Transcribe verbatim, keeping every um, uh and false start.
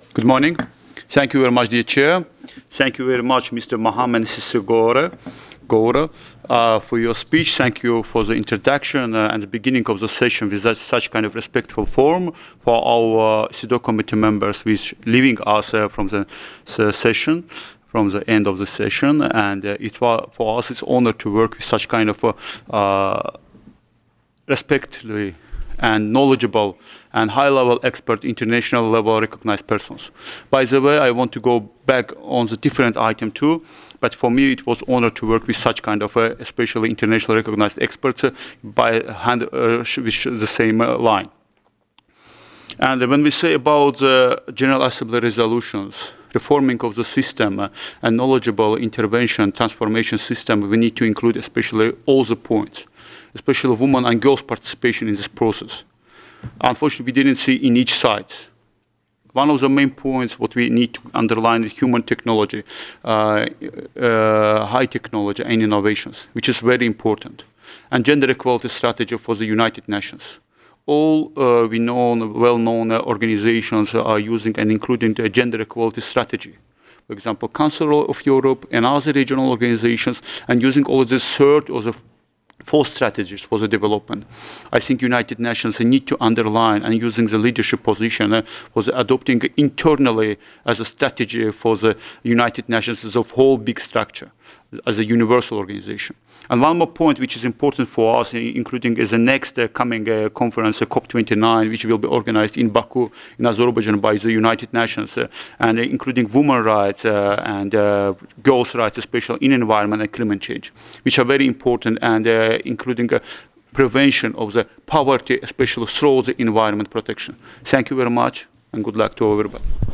Good morning. Thank you very much, dear Chair. Thank you very much, Mister Mohamed Sissegore, Gora, uh, for your speech. Thank you for the introduction uh, and the beginning of the session with that, such kind of respectful form for our uh, SIDO committee members, which leaving us uh, from the, the session, from the end of the session. And uh, it was, for us, it's honor to work with such kind of uh, uh, respectfully and knowledgeable and high-level expert, international level recognized persons. By the way, I want to go back on the different item too, but for me it was honor to work with such kind of uh, especially international recognized experts uh, by hand uh, with the same uh, line. And when we say about the General Assembly resolutions, reforming of the system uh, and knowledgeable intervention, transformation system, we need to include especially all the points, especially women and girls' participation in this process. Unfortunately, we didn't see in each side. One of the main points what we need to underline is human technology, uh, uh, high technology and innovations, which is very important. And gender equality strategy for the United Nations. All uh, we know, well-known uh, organizations are using and including the gender equality strategy. For example, Council of Europe and other regional organizations, and using all of the third or the four strategies for the development. I think United Nations need to underline and using the leadership position uh, was adopting internally as a strategy for the United Nations as a whole big structure, as a universal organization. And one more point which is important for us, including is the next uh, coming uh, conference, uh, COP twenty-nine, which will be organized in Baku, in Azerbaijan by the United Nations, uh, and uh, including women's rights uh, and uh, girls' rights, especially in environment and climate change, which are very important, and uh, including uh, prevention of the poverty, especially through the environment protection. Thank you very much, and good luck to everybody.